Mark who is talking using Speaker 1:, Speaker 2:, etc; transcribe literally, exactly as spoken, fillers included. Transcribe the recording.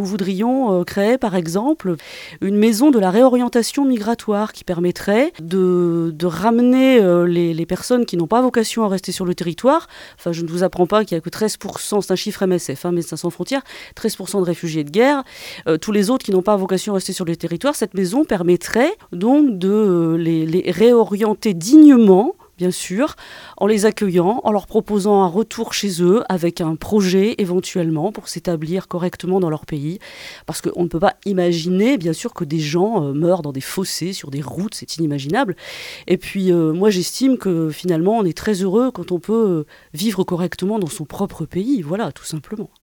Speaker 1: voudrions euh, créer, par exemple, une maison de la réorientation migratoire qui permettrait de, de ramener euh, les, les personnes qui n'ont pas vocation à rester sur le territoire. Enfin, je ne vous apprends pas qu'il n'y a que treize pour cent, c'est un chiffre M S F, hein, Médecins sans frontières, treize pour cent de réfugiés de guerre. Euh, tous les autres qui n'ont pas vocation à rester sur le territoire, cette maison permettrait donc de euh, les, les réorienter dignement, bien sûr, en les accueillant, en leur proposant un retour chez eux avec un projet éventuellement pour s'établir correctement dans leur pays. Parce qu'on ne peut pas imaginer, bien sûr, que des gens euh, meurent dans des fossés, sur des routes, c'est inimaginable. Et puis, euh, moi, j'estime que finalement, on est très heureux quand on peut euh, vivre correctement dans son propre pays, voilà, tout simplement.